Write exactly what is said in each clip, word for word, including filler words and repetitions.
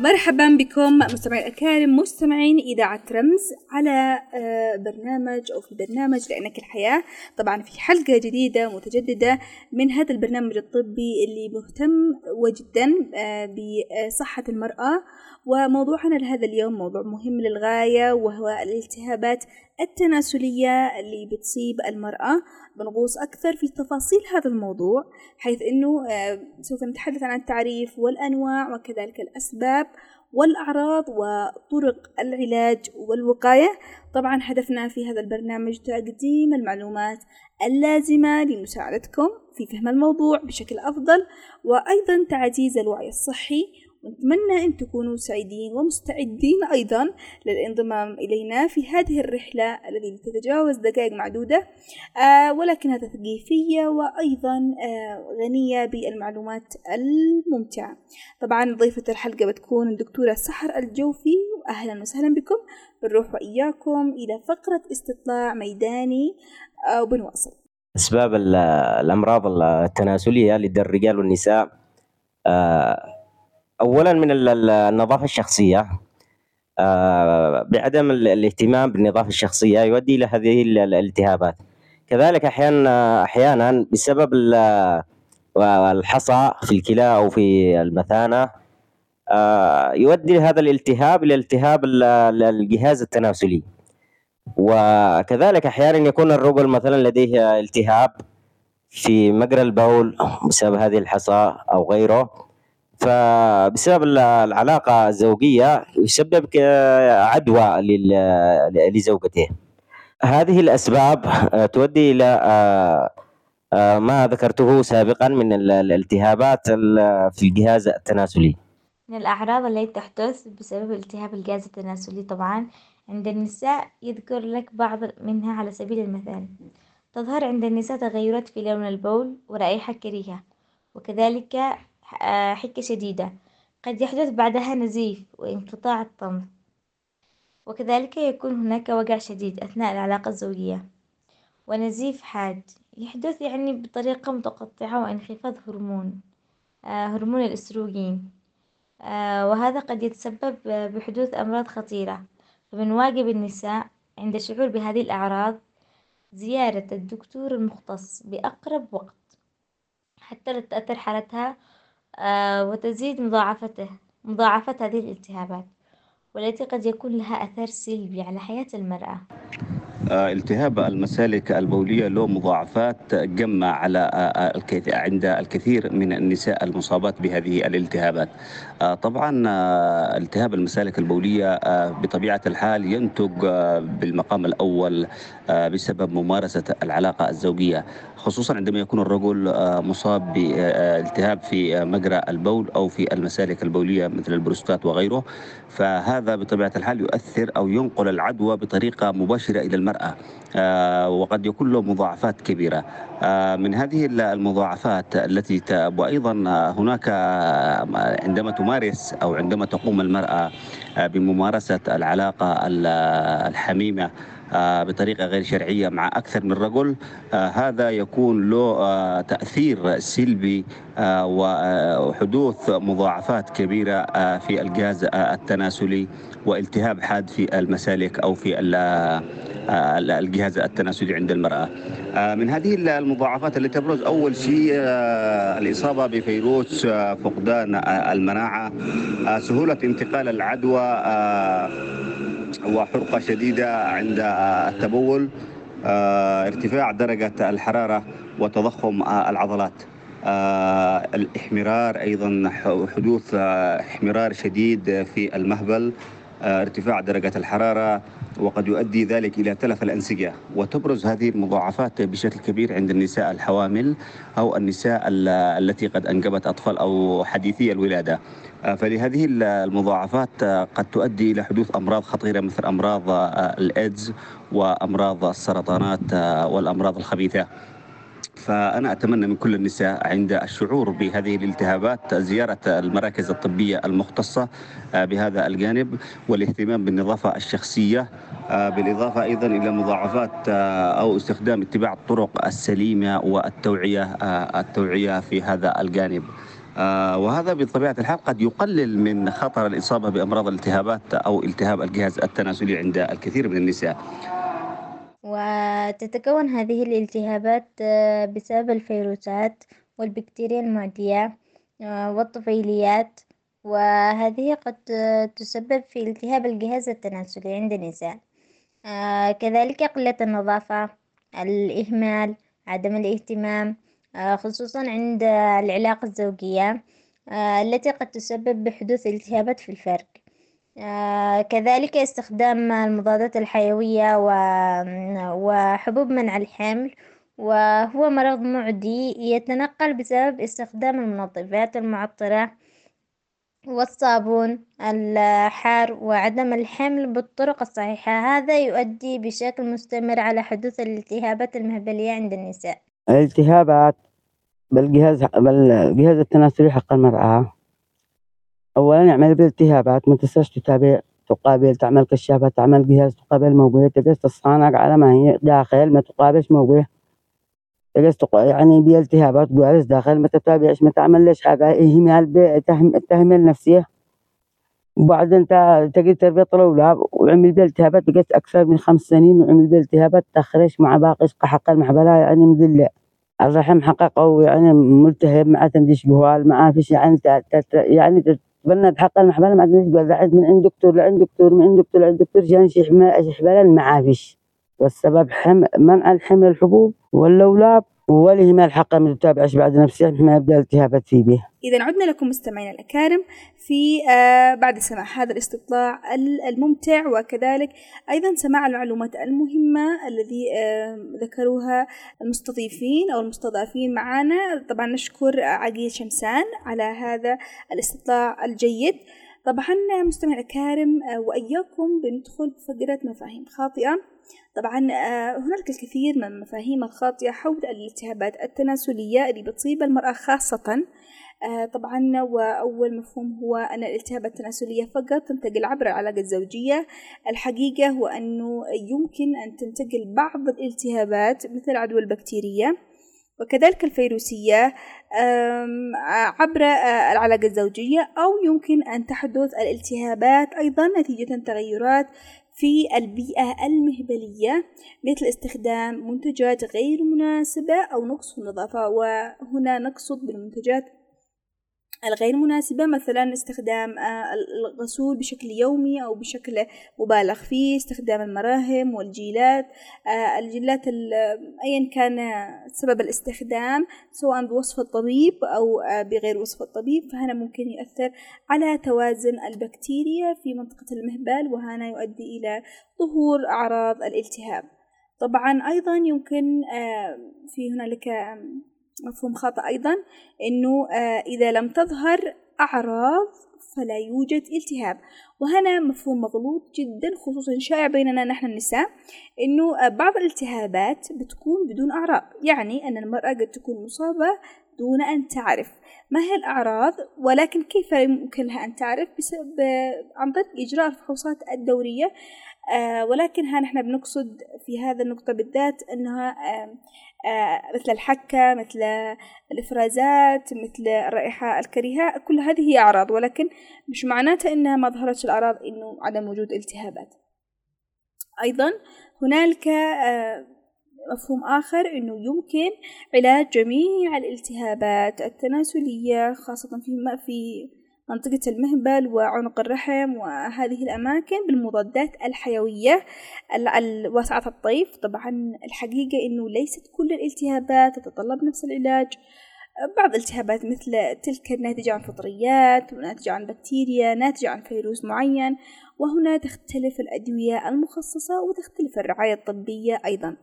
مرحبا بكم مستمعين الأكارم، مستمعين إذاعة رمز على برنامج أو في برنامج لأنك الحياة. طبعا في حلقة جديدة متجددة من هذا البرنامج الطبي اللي مهتم وجدا بصحة المرأة، وموضوعنا لهذا اليوم موضوع مهم للغاية، وهو الالتهابات التناسلية اللي بتصيب المرأة. بنغوص أكثر في تفاصيل هذا الموضوع، حيث أنه سوف نتحدث عن التعريف والأنواع وكذلك الأسباب والأعراض وطرق العلاج والوقاية. طبعا هدفنا في هذا البرنامج تقديم المعلومات اللازمة لمساعدتكم في فهم الموضوع بشكل أفضل، وأيضا تعزيز الوعي الصحي. ونتمنى أن تكونوا سعيدين ومستعدين أيضا للانضمام إلينا في هذه الرحلة التي تتجاوز دقائق معدودة، آه ولكنها تثقيفية وأيضا آه غنية بالمعلومات الممتعة. طبعا ضيفة الحلقة بتكون الدكتورة سحر الجوفي، وأهلا وسهلا بكم. بنروح وإياكم إلى فقرة استطلاع ميداني آه وبنواصل. أسباب الأمراض التناسلية لدى الرجال والنساء. آه أولاً من النظافة الشخصية، بعدم الاهتمام بالنظافة الشخصية يؤدي إلى هذه الالتهابات. كذلك أحياناً أحياناً بسبب الحصى في الكلى أو في المثانة يؤدي هذا الالتهاب إلى التهاب الجهاز التناسلي. وكذلك أحياناً يكون الرجل مثلاً لديه التهاب في مجرى البول بسبب هذه الحصى أو غيره، فبسبب العلاقة الزوجية يسبب عدوى لزوجته. هذه الأسباب تؤدي إلى ما ذكرته سابقا من الالتهابات في الجهاز التناسلي. من الأعراض التي تحدث بسبب التهاب الجهاز التناسلي طبعا عند النساء يذكر لك بعض منها على سبيل المثال: تظهر عند النساء تغيرات في لون البول ورائحة كريهة، وكذلك حكة شديدة، قد يحدث بعدها نزيف وانقطاع الطمث، وكذلك يكون هناك وجع شديد أثناء العلاقة الزوجية، ونزيف حاد يحدث يعني بطريقة متقطعة، وانخفاض هرمون آه هرمون الأستروجين، آه وهذا قد يتسبب بحدوث أمراض خطيرة. فمن واجب النساء عند الشعور بهذه الأعراض زيارة الدكتور المختص بأقرب وقت حتى لا تتأثر حالتها آه وتزيد مضاعفته مضاعفة هذه الالتهابات، والتي قد يكون لها أثر سلبي على حياة المرأة. التهاب المسالك البولية له مضاعفات جمة على عند الكثير من النساء المصابات بهذه الالتهابات. طبعا التهاب المسالك البولية بطبيعة الحال ينتج بالمقام الأول بسبب ممارسة العلاقة الزوجية، خصوصا عندما يكون الرجل مصاب بالتهاب في مجرى البول أو في المسالك البولية مثل البروستات وغيره، فهذا بطبيعة الحال يؤثر أو ينقل العدوى بطريقة مباشرة إلى المرأة، وقد يكون له مضاعفات كبيرة. من هذه المضاعفات التي وأيضا هناك عندما تمارس أو عندما تقوم المرأة بممارسة العلاقة الحميمة بطريقة غير شرعية مع أكثر من رجل، هذا يكون له تأثير سلبي وحدوث مضاعفات كبيرة في الجهاز التناسلي والتهاب حاد في المسالك أو في الجهاز التناسلي عند المرأة. من هذه المضاعفات التي تبرز أول شيء الإصابة بفيروس فقدان المناعة، سهولة انتقال العدوى وحرقة شديدة عند التبول، ارتفاع درجة الحرارة وتضخم العضلات، الاحمرار، أيضا حدوث احمرار شديد في المهبل، ارتفاع درجة الحرارة، وقد يؤدي ذلك إلى تلف الأنسجة. وتبرز هذه المضاعفات بشكل كبير عند النساء الحوامل أو النساء التي قد أنجبت أطفال أو حديثي الولادة. فلهذه المضاعفات قد تؤدي إلى حدوث أمراض خطيرة مثل أمراض الإيدز وأمراض السرطانات والأمراض الخبيثة. فأنا أتمنى من كل النساء عند الشعور بهذه الالتهابات زيارة المراكز الطبية المختصة بهذا الجانب، والاهتمام بالنظافة الشخصية، بالإضافة أيضا إلى مضاعفات أو استخدام اتباع الطرق السليمة والتوعية التوعية في هذا الجانب. آه، وهذا بطبيعة الحال قد يقلل من خطر الإصابة بأمراض الالتهابات أو التهاب الجهاز التناسلي عند الكثير من النساء. وتتكون هذه الالتهابات آه، بسبب الفيروسات والبكتيريا المعدية آه، والطفيليات، وهذه قد آه، تسبب في التهاب الجهاز التناسلي عند النساء. آه، كذلك قلة النظافة، الإهمال، عدم الاهتمام، آه، خصوصا عند العلاقة الزوجية، آه، التي قد تسبب بحدوث التهابات في الفرج. آه، كذلك استخدام المضادات الحيوية و- وحبوب منع الحمل، وهو مرض معدي يتنقل بسبب استخدام المنظفات المعطرة والصابون الحار وعدم الحمل بالطرق الصحيحة. هذا يؤدي بشكل مستمر على حدوث الالتهابات المهبلية عند النساء. الالتهابات بالجهاز بالجهاز التناسلي حق المرأة، أولا يعمل بالالتهابات ما تنساش تتابع، تقابل، تعمل كشافة، تعمل جهاز تقابل موجودة، تجلس تصانع على ما هي داخل، ما تقابلش موجودة، تجلس تق... يعني بالالتهابات جالس داخل، ما تتابعش، ما تعملش حاجة، إهمال بتهم... تهمل نفسية. وبعد أنت تجي تربية الأولاد وعمل بالالتهابات، تجلس أكثر من خمس سنين وعمل بالالتهابات تخرج مع باقي حق المحبلة، يعني مثل الرحم حققه يعني ملتهب، مع تنديش جوال، مع فيش يعني ت... ت... يعني تتبنى حق المحبلة، مع تنديش جوال من عند دكتور لعند دكتور، من عند دكتور لعند دكتور، يعني شحمة شحبلة مع فيش. والسبب حم... منع الحمل الحبوب والأولاد والإهمال حقا ما تتابعش بعد نفسه ما يبدأ التهابات في به. إذا عدنا لكم مستمعينا الأكارم في آه بعد سماع هذا الاستطلاع الممتع، وكذلك أيضا سماع المعلومات المهمة الذي آه ذكروها المستضيفين أو المستضافين معنا. طبعا نشكر عقيل شمسان على هذا الاستطلاع الجيد. طبعا مستمعينا الأكارم آه وإياكم بندخل بفقرة مفاهيم خاطئة. طبعا هناك الكثير من المفاهيم الخاطئة حول الالتهابات التناسلية اللي بتصيب المرأة خاصة. طبعا وأول مفهوم هو أن الالتهابات التناسلية فقط تنتقل عبر العلاقة الزوجية. الحقيقة هو أنه يمكن أن تنتقل بعض الالتهابات مثل العدوى البكتيرية وكذلك الفيروسية عبر العلاقة الزوجية، أو يمكن أن تحدث الالتهابات أيضا نتيجة تغيرات في البيئة المهبلية مثل استخدام منتجات غير مناسبة أو نقص في النظافة. وهنا نقصد بالمنتجات الغير مناسبة مثلا استخدام الغسول بشكل يومي أو بشكل مبالغ فيه، استخدام المراهم والجيلات، الجيلات أيا كان سبب الاستخدام سواء بوصف الطبيب أو بغير وصف الطبيب، فهنا ممكن يؤثر على توازن البكتيريا في منطقة المهبل، وهنا يؤدي إلى ظهور أعراض الالتهاب. طبعا أيضا يمكن في هنالك مفهوم خاطئ أيضا أنه إذا لم تظهر أعراض فلا يوجد التهاب، وهنا مفهوم مغلوط جدا خصوصا شائع بيننا نحن النساء، أنه بعض الالتهابات بتكون بدون أعراض، يعني أن المرأة قد تكون مصابة دون أن تعرف ما هي الأعراض، ولكن كيف يمكن لها أن تعرف؟ بسبب عن طريق إجراء الفحوصات الدورية. آه ولكن ها نحن بنقصد في هذا النقطة بالذات أنها آه آه مثل الحكة، مثل الإفرازات، مثل الرائحة الكريهة، كل هذه هي أعراض، ولكن مش معناتها أنها ما ظهرتش الأعراض إنه عدم وجود التهابات. أيضا هنالك آه مفهوم آخر أنه يمكن علاج جميع الالتهابات التناسلية خاصة في في منطقة المهبل وعنق الرحم وهذه الأماكن بالمضادات الحيوية واسعة الطيف. طبعا الحقيقة أنه ليست كل الالتهابات تتطلب نفس العلاج. بعض الالتهابات مثل تلك الناتجة عن فطريات وناتجة عن بكتيريا ناتجة عن فيروس معين، وهنا تختلف الأدوية المخصصة وتختلف الرعاية الطبية. أيضا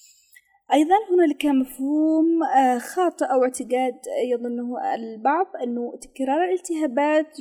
أيضا هنالك مفهوم خاطئ أو اعتقاد يظنه البعض أنه تكرار الالتهابات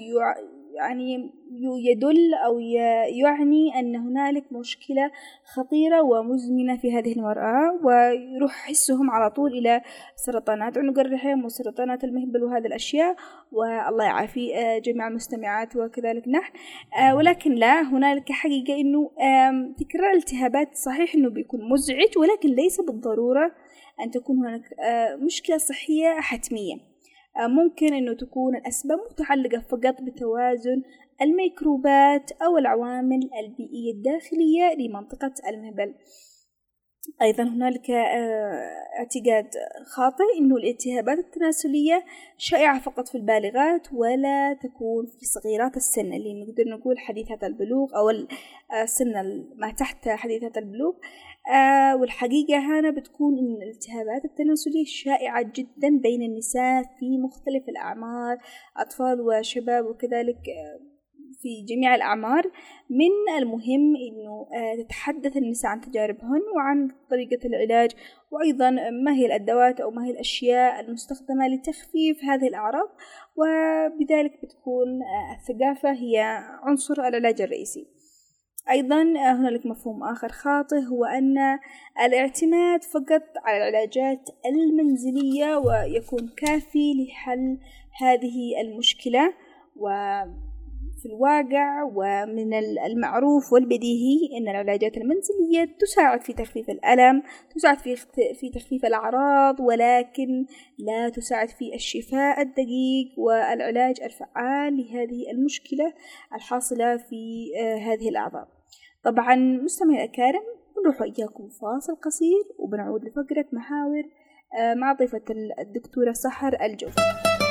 يعني يدل أو يعني أن هنالك مشكلة خطيرة ومزمنة في هذه المرأة، ويروح حسهم على طول إلى سرطانات عنق الرحم وسرطانات المهبل وهذه الأشياء، والله يعافي جميع المستمعات وكذلك نحن. ولكن لا، هنالك حقيقة أنه تكرار الالتهابات صحيح أنه بيكون مزعج، ولكن ليس بالضرورة أن تكون هناك مشكلة صحية حتمية. ممكن أنه تكون الأسباب متعلقة فقط بتوازن الميكروبات أو العوامل البيئية الداخلية لمنطقة المهبل. أيضا هنالك اعتقاد خاطئ أنه الالتهابات التناسلية شائعة فقط في البالغات ولا تكون في صغيرات السن اللي نقدر نقول حديثات البلوغ أو السن ما تحت حديثات البلوغ. والحقيقة هنا بتكون أن الالتهابات التناسلية شائعة جدا بين النساء في مختلف الأعمار، أطفال وشباب وكذلك في جميع الأعمار. من المهم أنه تتحدث النساء عن تجاربهن وعن طريقة العلاج، وأيضا ما هي الأدوات أو ما هي الأشياء المستخدمة لتخفيف هذه الأعراض، وبذلك بتكون الثقافة هي عنصر العلاج الرئيسي. أيضا هنالك مفهوم آخر خاطئ، هو أن الاعتماد فقط على العلاجات المنزلية ويكون كافي لحل هذه المشكلة. وفي الواقع ومن المعروف والبديهي أن العلاجات المنزلية تساعد في تخفيف الألم، تساعد في في تخفيف الأعراض، ولكن لا تساعد في الشفاء الدقيق والعلاج الفعال لهذه المشكلة الحاصلة في هذه الأعراض. طبعا مستمعي الأكارم، بنروح إياكم فاصل قصير وبنعود لفقرة محاور مع ضيفة الدكتورة سحر الجوفي.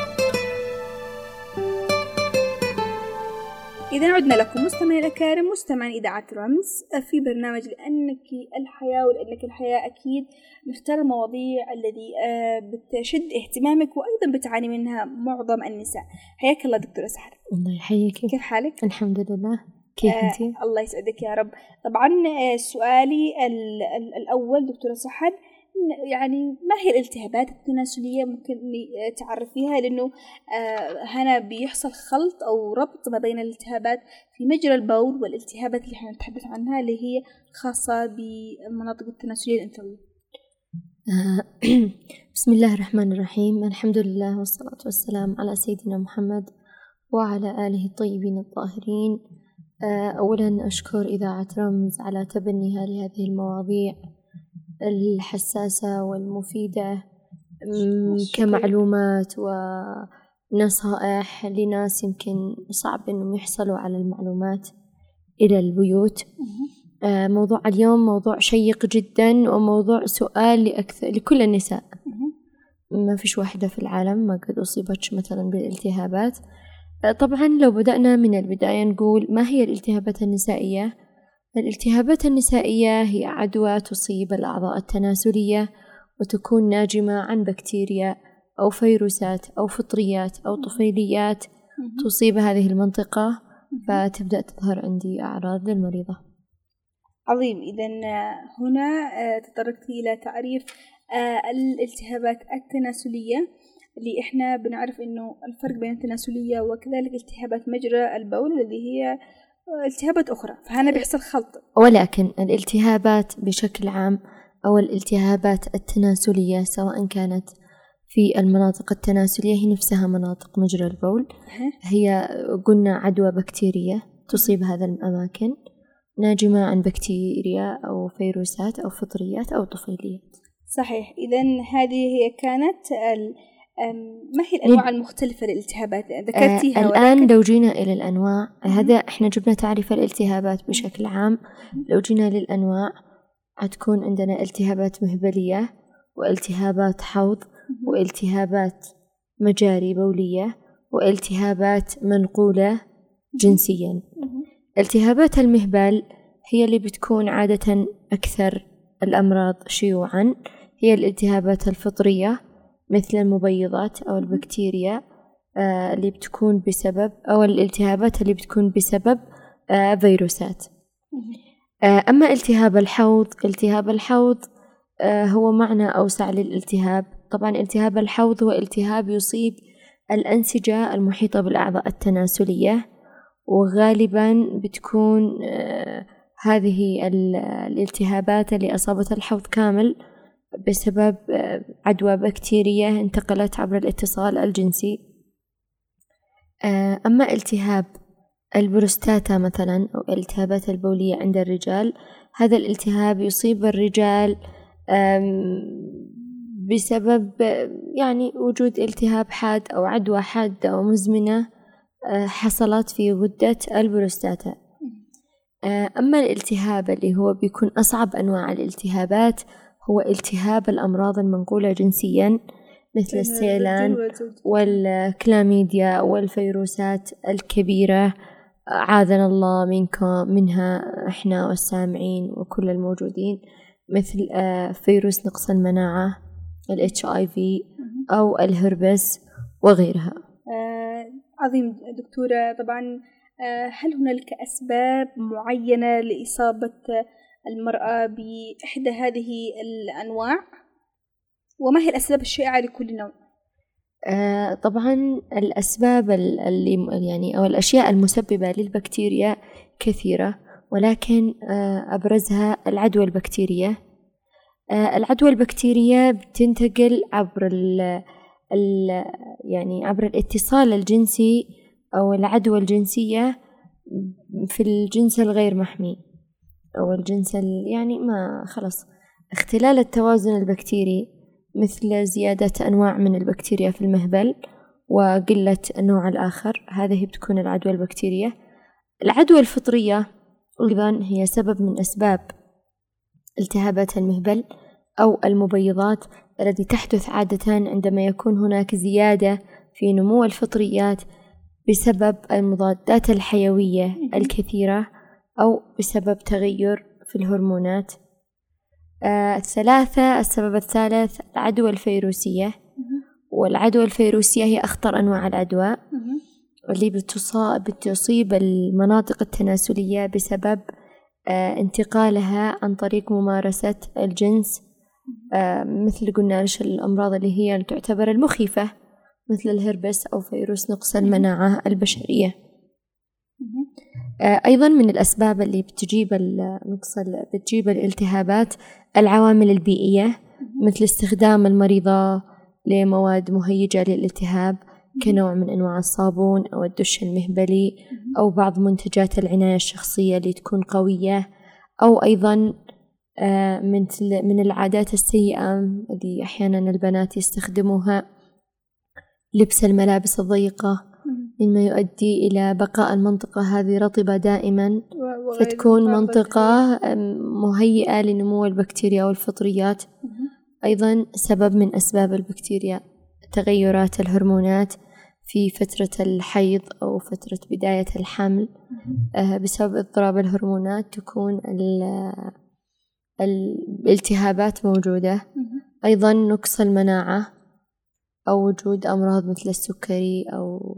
إذا عدنا لكم مستمعي الأكارم، مستمعين إذاعة رمز في برنامج لأنك الحياة، ولأنك الحياة أكيد نختار المواضيع الذي بتشد اهتمامك وأيضا بتعاني منها معظم النساء. حياك الله دكتورة سحر. الله يحييك. كيف حالك؟ الحمد لله. كيف آه أنتي؟ الله يسعدك يا رب. طبعا سؤالي الأول دكتورة سحر، يعني ما هي الالتهابات التناسلية؟ ممكن تعرفيها، لأنه هنا بيحصل خلط أو ربط ما بين الالتهابات في مجرى البول والالتهابات اللي احنا نتحدث عنها اللي هي خاصة بالمناطق التناسلية الأنثوية. بسم الله الرحمن الرحيم، الحمد لله والصلاة والسلام على سيدنا محمد وعلى آله الطيبين الطاهرين. أولا أشكر إذاعة رمز على تبنيها لهذه المواضيع الحساسة والمفيدة كمعلومات ونصائح لناس يمكن صعب أنهم يحصلوا على المعلومات إلى البيوت. موضوع اليوم موضوع شيق جدا، وموضوع سؤال لأكثر لكل النساء. ما فيش واحدة في العالم ما قد أصيبتش مثلا بالالتهابات. طبعا لو بدأنا من البداية نقول ما هي الالتهابات النسائية؟ الالتهابات النسائية هي عدوى تصيب الأعضاء التناسلية وتكون ناجمة عن بكتيريا أو فيروسات أو فطريات أو طفيليات تصيب هذه المنطقة، فتبدأ تظهر عندي أعراض للمريضة. عظيم. إذن هنا تطرقت إلى تعريف الالتهابات التناسلية اللي إحنا بنعرف إنه الفرق بين التناسلية وكذلك التهابات مجرى البول اللي هي التهابات أخرى، فهنا بيحصل خلط. ولكن الالتهابات بشكل عام أو الالتهابات التناسلية سواء كانت في المناطق التناسلية هي نفسها مناطق مجرى البول، هي قلنا عدوى بكتيرية تصيب هذا الأماكن ناجمة عن بكتيريا أو فيروسات أو فطريات أو طفيليات. صحيح. إذن هذه هي كانت ال ما هي الأنواع المختلفة للالتهابات ذكرتيها؟ آه الآن لو جينا إلى الأنواع، هذا إحنا جبنا تعريف الالتهابات بشكل عام. لو جينا للأنواع هتكون عندنا التهابات مهبلية والتهابات حوض والتهابات مجاري بولية والتهابات منقولة جنسيا. التهابات المهبل هي اللي بتكون عادة أكثر الأمراض شيوعا، هي الالتهابات الفطرية مثل المبيضات أو البكتيريا آه اللي بتكون بسبب أو الالتهابات اللي بتكون بسبب آه فيروسات. آه أما التهاب الحوض، التهاب الحوض آه هو معنى أوسع للالتهاب. طبعا التهاب الحوض هو التهاب يصيب الأنسجة المحيطة بالأعضاء التناسلية، وغالبا بتكون آه هذه الالتهابات اللي أصابت الحوض كامل بسبب عدوى بكتيرية انتقلت عبر الاتصال الجنسي. أما التهاب البروستاتا مثلا أو الالتهابات البولية عند الرجال، هذا الالتهاب يصيب الرجال بسبب يعني وجود التهاب حاد أو عدوى حادة أو مزمنة حصلت في غدة البروستاتا. أما الالتهاب اللي هو بيكون أصعب أنواع الالتهابات هو التهاب الأمراض المنقولة جنسيا مثل السيلان والكلاميديا والفيروسات الكبيرة، عاذنا الله منكم منها إحنا والسامعين وكل الموجودين، مثل فيروس نقص المناعة ال إتش آي في أو الهربس وغيرها. آه عظيم دكتورة. طبعا آه هل هنالك أسباب معينة لإصابة المرأة بإحدى هذه الأنواع؟ وما هي الأسباب الشائعة لكل نوع؟ آه طبعا الأسباب اللي يعني أو الأشياء المسببة للبكتيريا كثيرة، ولكن آه أبرزها العدوى البكتيرية. آه العدوى البكتيرية بتنتقل عبر ال ال يعني عبر الاتصال الجنسي أو العدوى الجنسية في الجنس الغير محمي أو الجنس يعني ما خلص اختلال التوازن البكتيري، مثل زيادة أنواع من البكتيريا في المهبل وقلة النوع الآخر، هذه بتكون العدوى البكتيرية. العدوى الفطرية أيضا هي سبب من أسباب التهابات المهبل أو المبيضات التي تحدث عادة عندما يكون هناك زيادة في نمو الفطريات بسبب المضادات الحيوية الكثيرة أو بسبب تغير في الهرمونات. آه الثلاثة السبب الثالث العدوى الفيروسية، والعدوى الفيروسية هي أخطر أنواع العدوى اللي بتصاب بتصيب المناطق التناسلية بسبب آه انتقالها عن طريق ممارسة الجنس، آه مثل قلنا الأمراض اللي هي تعتبر المخيفة مثل الهربس أو فيروس نقص المناعة البشرية. آه أيضا من الأسباب اللي بتجيب نقص بتجيب الالتهابات العوامل البيئية، مثل استخدام المريضة لمواد مهيجة للالتهاب كنوع من أنواع الصابون أو الدش المهبلي أو بعض منتجات العناية الشخصية اللي تكون قوية، أو أيضا آه مثل من العادات السيئة اللي أحيانا البنات يستخدموها لبس الملابس الضيقة مما يؤدي إلى بقاء المنطقة هذه رطبة دائما، فتكون منطقة مهيئة لنمو البكتيريا والفطريات. أيضا سبب من أسباب البكتيريا تغيرات الهرمونات في فترة الحيض أو فترة بداية الحمل، بسبب اضطراب الهرمونات تكون الالتهابات موجودة. أيضا نقص المناعة أو وجود أمراض مثل السكري أو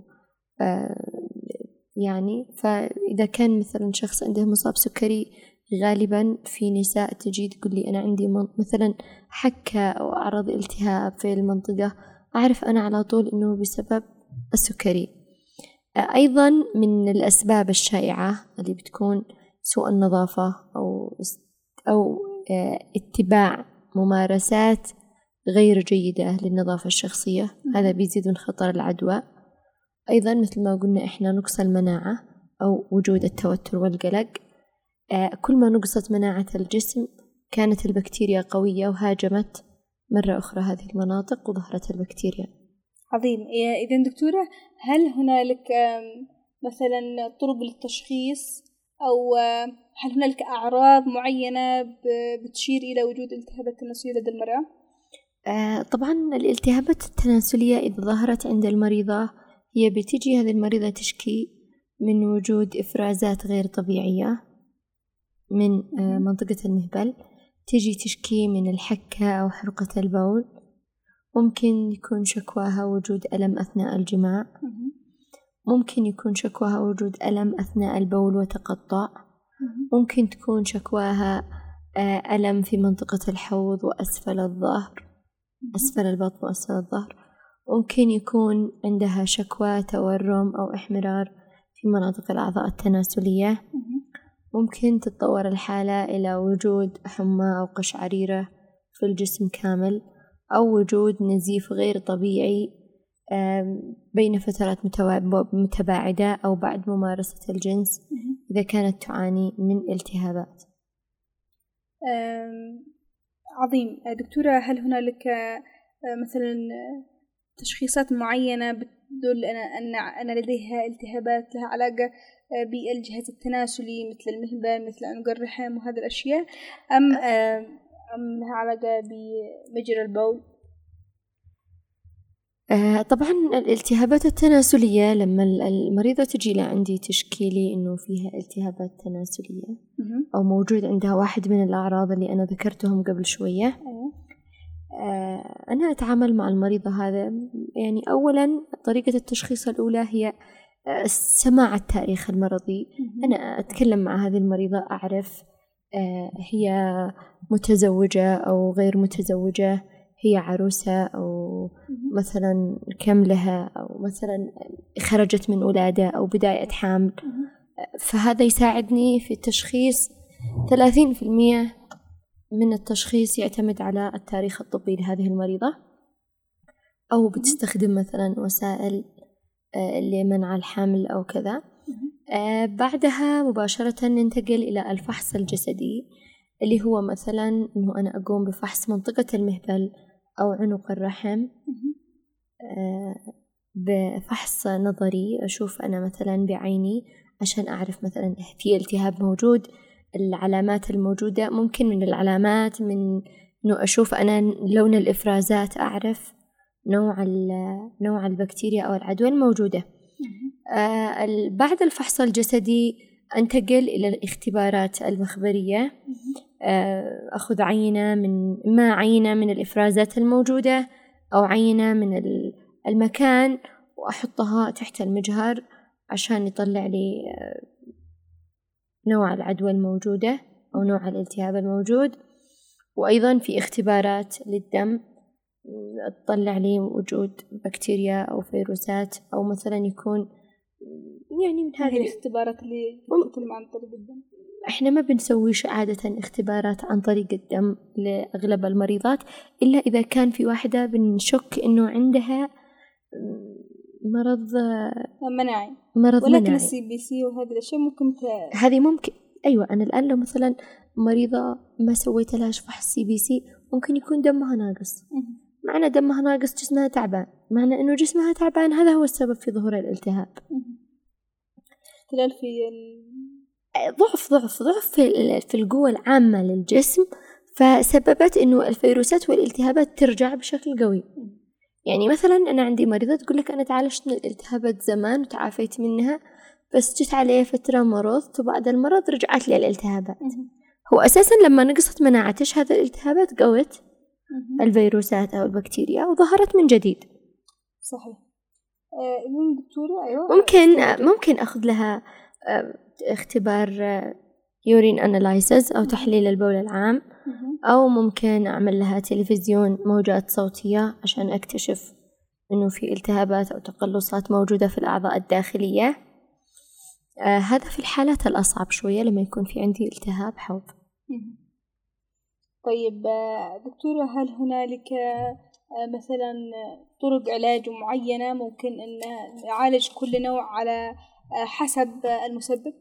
يعني فإذا كان مثلا شخص عنده مصاب سكري، غالبا في نساء تجي تقول لي أنا عندي مثلا حكة أو أعراض التهاب في المنطقة، أعرف أنا على طول إنه بسبب السكري. أيضا من الأسباب الشائعة اللي بتكون سوء النظافة أو أو اتباع ممارسات غير جيدة للنظافة الشخصية، هذا بيزيد من خطر العدوى. أيضا مثل ما قلنا إحنا نقص المناعة أو وجود التوتر والقلق، آه كل ما نقصت مناعة الجسم كانت البكتيريا قوية وهاجمت مرة أخرى هذه المناطق وظهرت البكتيريا. عظيم. إذن دكتورة، هل هنالك مثلا طرق للتشخيص أو هل هنالك أعراض معينة بتشير إلى وجود التهابات تناسلية لدى المرأة؟ آه طبعا الالتهابات التناسلية إذا ظهرت عند المريضة هي بتجي هذه المريضة تشكي من وجود إفرازات غير طبيعية من آه منطقة المهبل، تجي تشكي من الحكة أو حرقة البول، ممكن يكون شكواها وجود ألم أثناء الجماع، ممكن يكون شكواها وجود ألم أثناء البول وتقطع، ممكن تكون شكواها آه ألم في منطقة الحوض وأسفل الظهر، أسفل البطن وأسفل الظهر، ممكن يكون عندها شكوى تورم أو إحمرار في مناطق الأعضاء التناسلية، ممكن تتطور الحالة إلى وجود حمى أو قشعريرة في الجسم كامل، أو وجود نزيف غير طبيعي بين فترات متباعدة أو بعد ممارسة الجنس إذا كانت تعاني من التهابات. عظيم. دكتورة، هل هنالك مثلا تشخيصات معينة بتدل أن أن لديها التهابات لها علاقة بالجهاز التناسلي مثل المهبل مثل عنق الرحم وهذه الأشياء، أم أم لها علاقة بمجرى البول؟ آه طبعا الالتهابات التناسلية لما المريضة تجي لعندي تشكيلي إنه فيها التهابات تناسلية أو موجود عندها واحد من الأعراض اللي أنا ذكرتهم قبل شوية، آه أنا أتعامل مع المريضة هذا. يعني أولا طريقة التشخيص الأولى هي سماع التاريخ المرضي. أنا أتكلم مع هذه المريضة أعرف آه هي متزوجة أو غير متزوجة، هي عروسة أو مثلا كم لها، أو مثلا خرجت من ولادة أو بداية حامل. فهذا يساعدني في التشخيص. ثلاثين في المية من التشخيص يعتمد على التاريخ الطبي لهذه المريضة، أو بتستخدم مثلا وسائل لمنع الحمل أو كذا. بعدها مباشرة ننتقل إلى الفحص الجسدي اللي هو مثلا إنه أنا أقوم بفحص منطقة المهبل أو عنق الرحم، بفحص نظري أشوف أنا مثلا بعيني عشان أعرف مثلا في التهاب موجود. العلامات الموجودة ممكن من العلامات من إنه أشوف أنا لون الإفرازات، أعرف نوع نوع البكتيريا أو العدوى الموجودة. بعد الفحص الجسدي أنتقل إلى الاختبارات المخبرية، أخذ عينة من ما عينة من الإفرازات الموجودة أو عينة من المكان وأحطها تحت المجهر عشان يطلع لي نوع العدوى الموجودة أو نوع الالتهاب الموجود. وأيضا في اختبارات للدم تطلع لي وجود بكتيريا أو فيروسات، أو مثلا يكون يعني من هذه الاختبارات اللي تتم عن طريق الدم. إحنا ما بنسويش عادة اختبارات عن طريق الدم لأغلب المريضات، إلا إذا كان في واحدة بنشك إنه عندها مرض مناعي مرض ولكن مناعي. السي بي سي وهذه الأشياء ممكن ت... هذه ممكن. أيوة، أنا الآن لو مثلا مريضة ما سويت لها فحص سي بي سي ممكن يكون دمها ناقص. معنى دمها ناقص جسمها تعبان، معنى إنه جسمها تعبان هذا هو السبب في ظهور الالتهاب. اختلال في ال... ضعف ضعف ضعف في في القوة العامة للجسم، فسببت إنه الفيروسات والالتهابات ترجع بشكل قوي. يعني مثلا أنا عندي مريضة تقول لك أنا تعالجت من الالتهابات زمان وتعافيت منها، بس جت علي فترة مرضت وبعد المرض رجعت لي الالتهابات. هو أساسا لما نقصت مناعتش هذا الالتهابات قوت الفيروسات أو البكتيريا وظهرت من جديد. صحيح. آه دكتورة أيوة ممكن ممكن أخذ لها اختبار يورين أنالايسز أو تحليل البول العام، أو ممكن أعمل لها تلفزيون موجات صوتية عشان أكتشف إنه في التهابات أو تقلصات موجودة في الأعضاء الداخلية. آه هذا في الحالات الأصعب شوية لما يكون في عندي التهاب حوض. طيب دكتورة، هل هنالك مثلا طرق علاج معينة ممكن أن نعالج كل نوع على حسب المسبب؟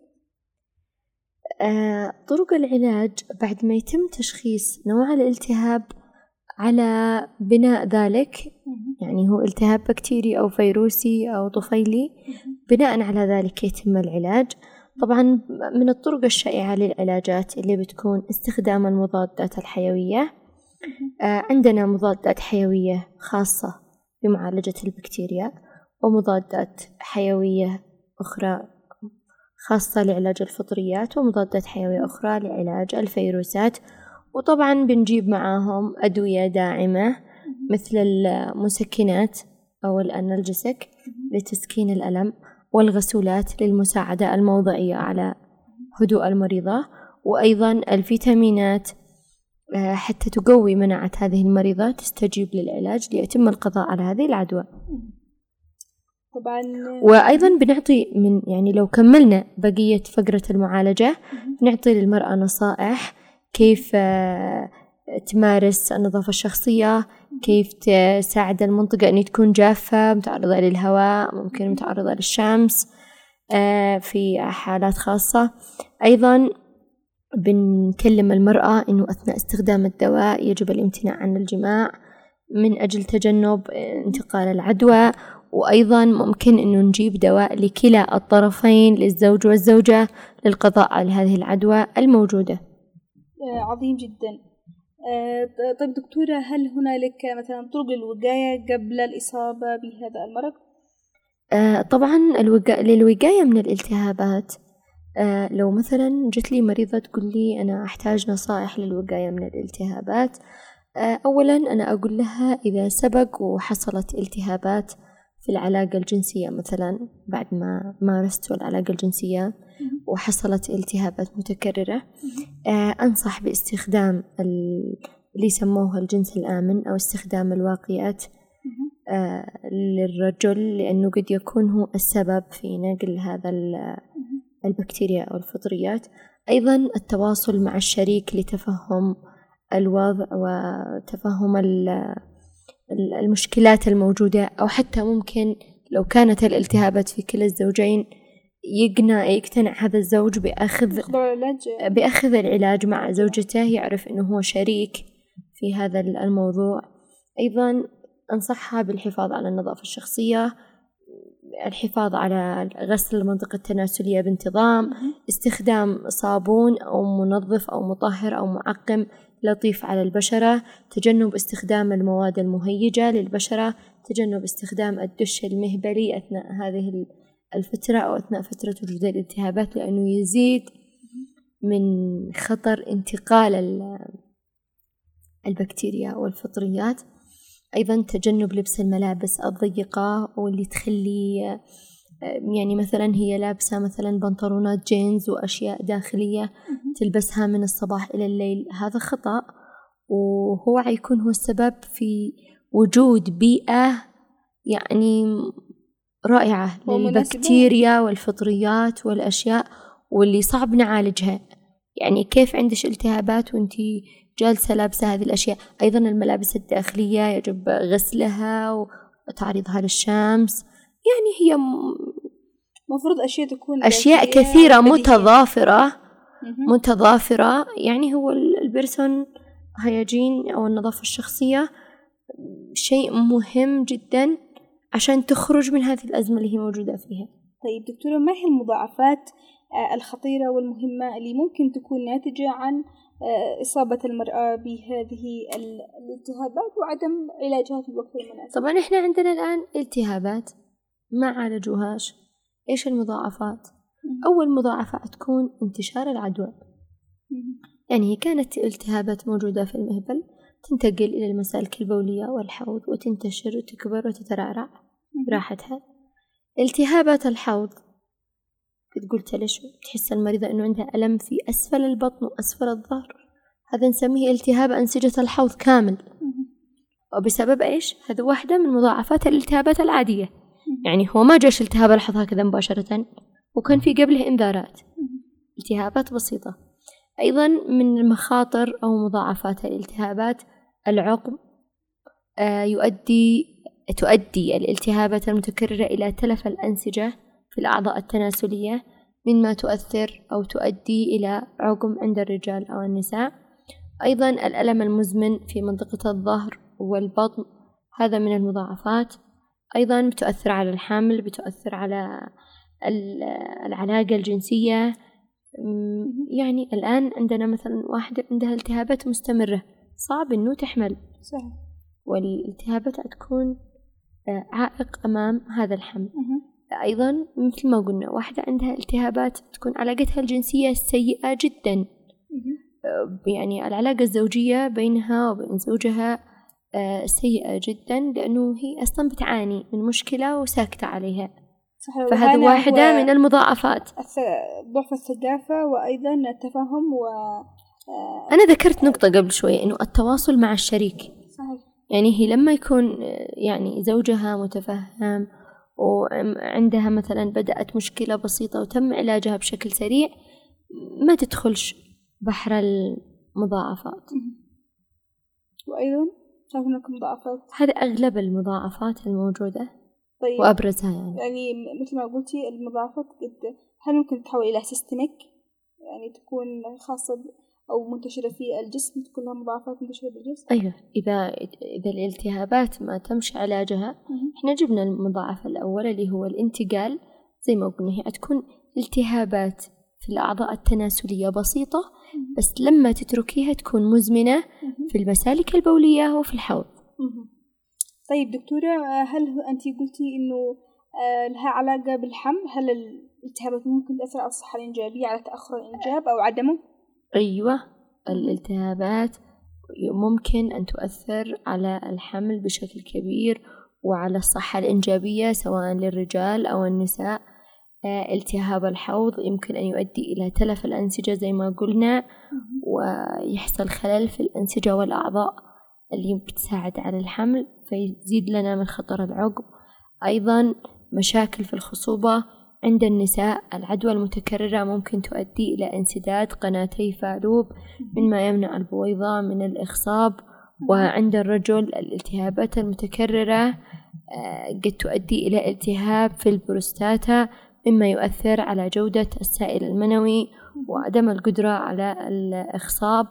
آه طرق العلاج بعد ما يتم تشخيص نوع الالتهاب على بناء ذلك، يعني هو التهاب بكتيري أو فيروسي أو طفيلي، بناء على ذلك يتم العلاج. طبعا من الطرق الشائعة للعلاجات اللي بتكون استخدام المضادات الحيوية. آه عندنا مضادات حيوية خاصة بمعالجة البكتيريا، ومضادات حيوية أخرى خاصة لعلاج الفطريات، ومضادات حيوية أخرى لعلاج الفيروسات. وطبعا بنجيب معاهم أدوية داعمة مثل المسكنات أو الأنالجيسك لتسكين الألم، والغسولات للمساعدة الموضعية على هدوء المريضة، وأيضا الفيتامينات حتى تقوي مناعة هذه المريضة تستجيب للعلاج ليتم القضاء على هذه العدوى. طبعا وأيضا بنعطي من يعني لو كملنا بقية فقرة المعالجة نعطي للمرأة نصائح كيف تمارس النظافة الشخصية، كيف تساعد المنطقة أن تكون جافة متعرضة للهواء، ممكن متعرضة للشمس في حالات خاصة. أيضا بنكلم المرأة أنه أثناء استخدام الدواء يجب الامتناع عن الجماع، من أجل تجنب انتقال العدوى، وأيضا ممكن أنه نجيب دواء لكلا الطرفين للزوج والزوجة للقضاء على هذه العدوى الموجودة. عظيم جدا. طيب دكتورة، هل هنالك مثلا طرق للوقاية قبل الإصابة بهذا المرض؟ طبعا الوقا... للوقاية من الالتهابات، لو مثلا جت لي مريضة تقول لي أنا أحتاج نصائح للوقاية من الالتهابات، أولا أنا أقول لها إذا سبق وحصلت التهابات في العلاقة الجنسية، مثلا بعد ما مارست العلاقة الجنسية وحصلت التهابات متكررة، أنصح باستخدام اللي يسموها الجنس الآمن أو استخدام الواقيات للرجل، لأنه قد يكون هو السبب في نقل هذا البكتيريا أو الفطريات. أيضا التواصل مع الشريك لتفهم الوضع وتفهم المشكلات الموجودة، أو حتى ممكن لو كانت الالتهابات في كلا الزوجين يقنع يقتنع هذا الزوج بأخذ بأخذ العلاج مع زوجته، يعرف أنه هو شريك في هذا الموضوع. أيضا أنصحها بالحفاظ على النظافة الشخصية، الحفاظ على غسل المنطقة التناسلية بانتظام، استخدام صابون أو منظف أو مطهر أو معقم لطيف على البشرة، تجنب استخدام المواد المهيجة للبشرة، تجنب استخدام الدش المهبلي أثناء هذه الفترة أو أثناء فترة وجود الالتهابات، لأنه يزيد من خطر انتقال البكتيريا والفطريات. أيضا تجنب لبس الملابس الضيقة واللي تخلي يعني مثلا هي لابسة مثلا بنطلونات جينز وأشياء داخلية تلبسها من الصباح إلى الليل، هذا خطأ، وهو حيكون هو السبب في وجود بيئة يعني رائعة للبكتيريا والفطريات والأشياء واللي صعب نعالجها. يعني كيف عندش التهابات وانتي جالسة لابسة هذه الأشياء؟ أيضا الملابس الداخلية يجب غسلها وتعريضها للشمس، يعني هي مفروض أشياء تكون أشياء كثيرة متضافرة متضافرة يعني هو البرسون هيجين أو النظافة الشخصية شيء مهم جدا عشان تخرج من هذه الأزمة اللي هي موجودة فيها. طيب دكتورة، ما هي المضاعفات الخطيرة والمهمة اللي ممكن تكون ناتجة عن إصابة المرأة بهذه الالتهابات وعدم علاجها في الوقت المناسب؟ طبعا إحنا عندنا الآن التهابات ما عالجوهاش، إيش المضاعفات؟ أول مضاعفة تكون انتشار العدوى، يعني كانت التهابات موجودة في المهبل تنتقل إلى المسالك البولية والحوض وتنتشر وتكبر وتترعرع براحتها. التهابات الحوض قد قلت ليش تحس المريضة إنه عندها ألم في أسفل البطن وأسفل الظهر، هذا نسميه التهاب أنسجة الحوض كامل، وبسبب إيش؟ هذا واحدة من مضاعفات الالتهابات العادية، يعني هو ما جاش التهاب الحوض هكذا مباشرة، وكان في قبله إنذارات، التهابات بسيطة. أيضا من المخاطر أو مضاعفات الالتهابات العقم، آه يؤدي تؤدي الالتهابات المتكررة إلى تلف الأنسجة في الأعضاء التناسلية، مما تؤثر أو تؤدي إلى عقم عند الرجال أو النساء. أيضا الألم المزمن في منطقة الظهر والبطن، هذا من المضاعفات. أيضا بتؤثر على الحمل، بتؤثر على العلاقة الجنسية. يعني الآن عندنا مثلا واحدة عندها التهابات مستمرة صعب إنه تحمل، صحيح، والالتهابات تكون عائق أمام هذا الحمل. أيضا مثل ما قلنا واحدة عندها التهابات تكون علاقتها الجنسية سيئة جدا، يعني العلاقة الزوجية بينها وبين زوجها سيئة جدا، لأنه هي أصلا بتعاني من مشكلة وساكتة عليها. فهذه واحدة من المضاعفات، ضعف الثقافة وأيضا التفاهم. و أنا ذكرت نقطة قبل شوية إنه التواصل مع الشريك، صحيح. يعني هي لما يكون يعني زوجها متفهم وعندها مثلا بدأت مشكلة بسيطة وتم علاجها بشكل سريع، ما تدخلش بحر المضاعفات. وأيضا شايف هناك مضاعفات، هذا أغلب المضاعفات الموجودة. طيب. وأبرزها يعني يعني مثل ما قلتي المضاعفات قد هل ممكن تتحول إلى سيستميك، يعني تكون خاصة أو منتشرة في الجسم، تكون لها مضاعفات منتشرة بالجسم. أيوة، إذا إذا الالتهابات ما تمش علاجها، إحنا جبنا المضاعف الأول اللي هو الانتقال. زي ما قلنا هي تكون التهابات في الأعضاء التناسلية بسيطة، بس لما تتركيها تكون مزمنة في المسالك البولية وفي الحوض. طيب دكتورة، هل أنت قلتي إنه لها علاقة بالحمل؟ هل الالتهابات ممكن تأثر على الصحة الإنجابية، على تأخر الإنجاب أو عدمه؟ أيوة، الالتهابات ممكن أن تؤثر على الحمل بشكل كبير وعلى الصحة الإنجابية سواء للرجال أو النساء. التهاب الحوض يمكن أن يؤدي إلى تلف الأنسجة زي ما قلنا، ويحصل خلل في الأنسجة والأعضاء اللي بتساعد على الحمل، فيزيد لنا من خطر العقم. أيضا مشاكل في الخصوبة عند النساء، العدوى المتكررة ممكن تؤدي إلى انسداد قناتي فالوب مما يمنع البويضة من الإخصاب. وعند الرجل الالتهابات المتكررة قد تؤدي إلى التهاب في البروستاتا مما يؤثر على جودة السائل المنوي وعدم القدرة على الإخصاب.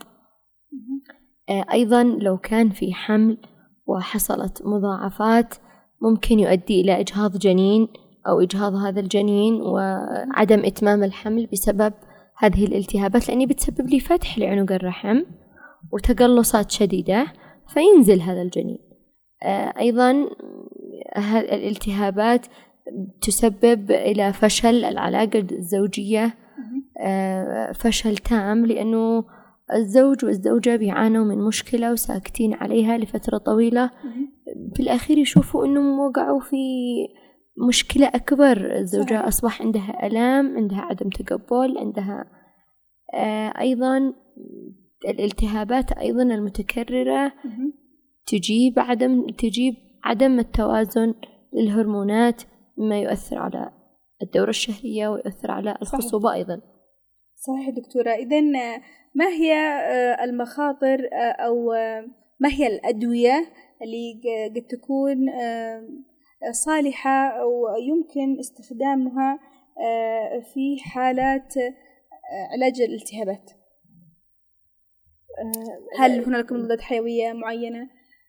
أيضا لو كان في حمل وحصلت مضاعفات ممكن يؤدي إلى إجهاض جنين أو إجهاض هذا الجنين وعدم إتمام الحمل بسبب هذه الالتهابات، لأني بتسبب لي فتح لعنق الرحم وتقلصات شديدة فينزل هذا الجنين. أيضا الالتهابات تسبب إلى فشل العلاقة الزوجية، فشل تام، لأنه الزوج والزوجة بيعانوا من مشكلة وساكتين عليها لفترة طويلة، في الأخير يشوفوا أنهم وقعوا في مشكلة أكبر. الزوجة أصبح عندها ألام، عندها عدم تقبل، عندها أيضا الالتهابات أيضا المتكررة تجيب عدم تجيب عدم التوازن للهرمونات مما يؤثر على الدورة الشهرية ويؤثر على الخصوبة. أيضا صحيح دكتورة. إذن ما هي المخاطر أو ما هي الأدوية اللي قد تكون صالحة أو يمكن استخدامها في حالات علاج الالتهابات؟ هل هناك مضادات حيوية معينة،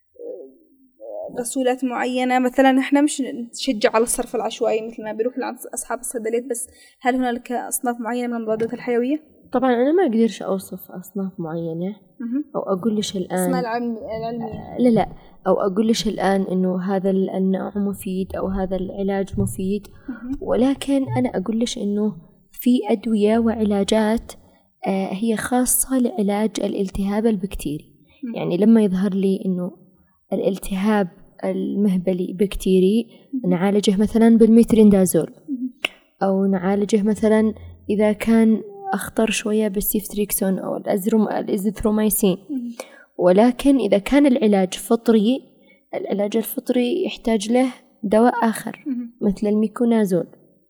غسولات معينة؟ مثلا احنا مش نشجع على الصرف العشوائي مثل ما بيروح لعند أصحاب الصيدليات، بس هل هناك أصناف معينة من المضادات الحيوية؟ طبعا أنا ما أقدرش أوصف أصناف معينة أو أقولش الآن اسمها العلمية، لا لا أو أقولش الآن إنه هذا النوع مفيد أو هذا العلاج مفيد، ولكن أنا أقولش إنه في أدوية وعلاجات هي خاصة لعلاج الالتهاب البكتيري. يعني لما يظهر لي إنه الالتهاب المهبلي بكتيري نعالجه مثلا بالميتريندازول، أو نعالجه مثلا إذا كان أخطر شوية بالسيفتريكسون أو الأزروم الإزيثروميسين. ولكن إذا كان العلاج فطري، العلاج الفطري يحتاج له دواء آخر مثل الميكونازول.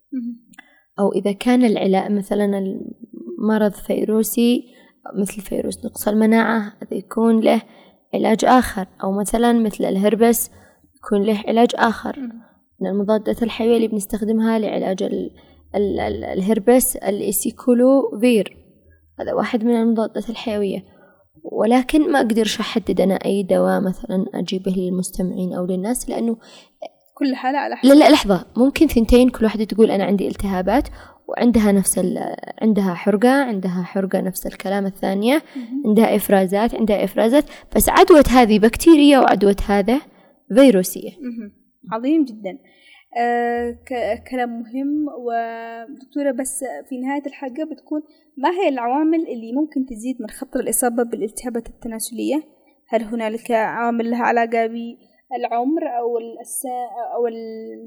أو إذا كان العلاج مثلا المرض فيروسي مثل فيروس نقص المناعة، هذا يكون له علاج آخر. أو مثلا مثل الهربس يكون له علاج آخر. من المضادات الحيوية اللي بنستخدمها لعلاج ال ال ال الهربس الإسيكولوفير، هذا واحد من المضادات الحيوية. ولكن ما أقدرش أحدد أنا أي دواء مثلا أجيبه للمستمعين أو للناس، لأنه كل حالة على حسب. لا لا لحظة، ممكن ثنتين كل واحدة تقول أنا عندي التهابات وعندها نفس عندها حرقة، عندها حرقة نفس الكلام الثانية، عندها إفرازات عندها إفرازات، بس عدوى هذه بكتيريا وعدوى هذا فيروسية. عظيم جدا. آه كلام مهم. ودكتورة، بس في نهاية الحلقة بتكون ما هي العوامل اللي ممكن تزيد من خطر الإصابة بالالتهابات التناسلية؟ هل هنالك عوامل لها علاقة بالعمر أو السا أو ال...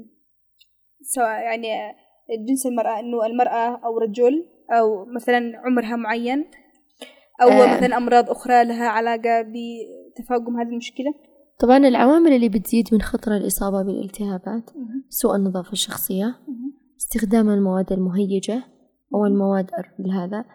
سواء يعني جنس المرأة، إنه المرأة أو رجل، أو مثلا عمرها معين، أو آه. مثلا أمراض أخرى لها علاقة بتفاقم هذه المشكلة؟ طبعا العوامل اللي بتزيد من خطر الإصابة بالالتهابات سوء النظافة الشخصية، استخدام المواد المهيجة أو المواد هذا،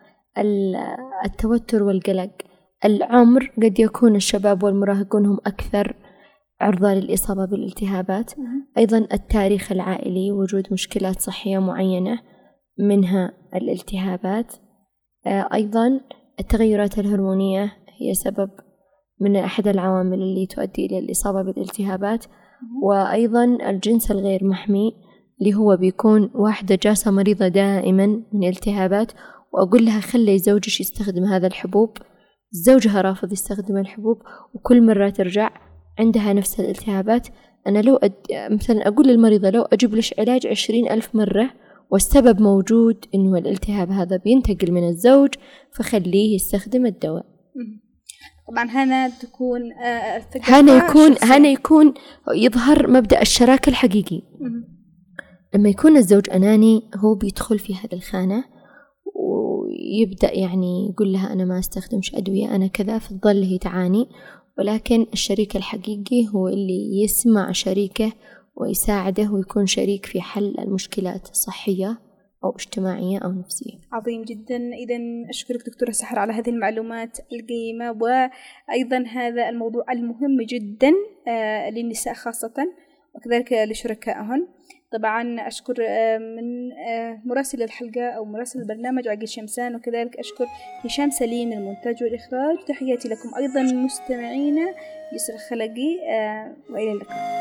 التوتر والقلق، العمر، قد يكون الشباب والمراهقون هم أكثر عرضة للإصابة بالالتهابات. أيضا التاريخ العائلي، وجود مشكلات صحية معينة منها الالتهابات. أيضا التغيرات الهرمونية هي سبب من أحد العوامل اللي تؤدي إلى الإصابة بالالتهابات. وأيضا الجنس الغير محمي اللي هو بيكون واحدة جالسة مريضة دائما من التهابات وأقول لها خلي زوجك يستخدم هذا الحبوب، زوجها رافض يستخدم الحبوب وكل مرة ترجع عندها نفس الالتهابات. أنا لو أد... مثلا أقول للمريضة لو أجيب لش علاج عشرين ألف مرة والسبب موجود إنه الالتهاب هذا بينتقل من الزوج فخليه يستخدم الدواء. طبعا هنا تكون هنا يكون هنا يكون يظهر مبدأ الشراكة الحقيقي. لما يكون الزوج أناني هو بيدخل في هذه الخانة ويبدأ يعني يقول لها أنا ما أستخدمش أدوية أنا كذا، فتظل هي تعاني. ولكن الشريك الحقيقي هو اللي يسمع شريكه ويساعده ويكون شريك في حل المشكلات الصحية أو اجتماعية أو نفسية. عظيم جدا. إذن أشكرك دكتورة سحر على هذه المعلومات القيمة، وأيضا هذا الموضوع المهم جدا للنساء خاصة وكذلك لشركائهن. طبعا أشكر من مراسل الحلقة أو مراسل البرنامج عقيل شمسان، وكذلك أشكر هشام سليم المونتاج والإخراج. تحياتي لكم أيضا مستمعينا، يسر خلقي، وإلى اللقاء.